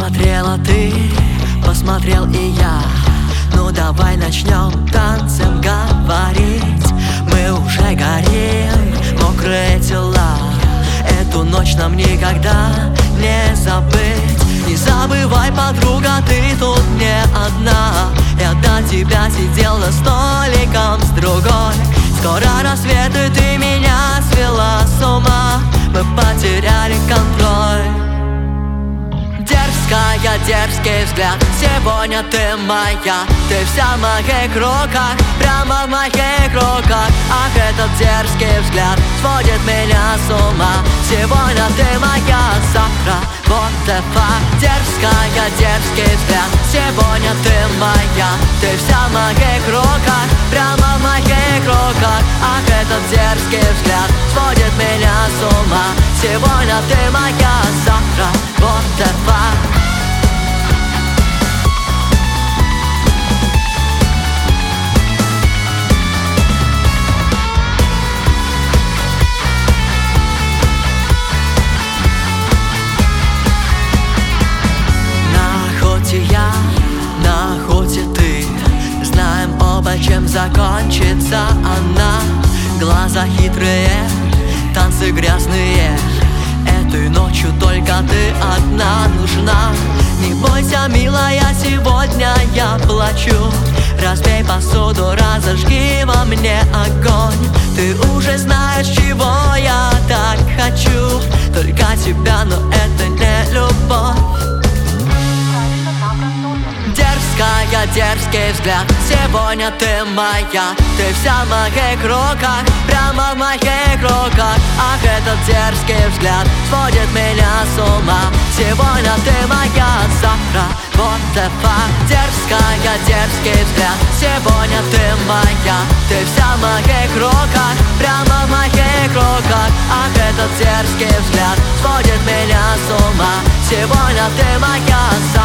Посмотрела ты, посмотрел и я. Ну давай начнем танцем говорить. Мы уже горим, мокрые тела. Эту ночь нам никогда не забыть. Не забывай, подруга, ты тут не одна. Я до тебя сидел за столиком с другой. Скоро рассвет, и ты меня свела с ума. Мы потеряли контроль. Дерзкая, дерзкий взгляд. Сегодня ты моя. Ты вся в моих руках, прямо в моих руках. Ах, этот дерзкий взгляд сводит меня с ума. Сегодня ты моя, завтра вот the fuck. Дерзкая, дерзкий взгляд. Сегодня ты моя. Ты вся в моих руках, прямо в моих руках. Ах, этот дерзкий взгляд сводит меня с ума. Сегодня ты моя, завтра вот the fuck. Я, на охоте ты. Знаем оба, чем закончится она. Глаза хитрые, танцы грязные. Этой ночью только ты одна нужна. Не бойся, милая, сегодня я плачу. Разбей посуду, разожги во мне огонь. Ты уже знаешь, чего я так хочу. Только тебя, но это не любовь. Дерзкая, дерзкий взгляд. Сегодня ты моя. Ты вся в моих руках, прямо в моих руках. Ах, этот дерзкий взгляд сводит меня с ума. Сегодня ты моя, завтра вот the fuck. Дерзкая, дерзкий взгляд. Сегодня ты моя. Ты вся в моих руках, прямо в моих руках. Ах, этот дерзкий взгляд сводит меня с ума. Сегодня ты моя.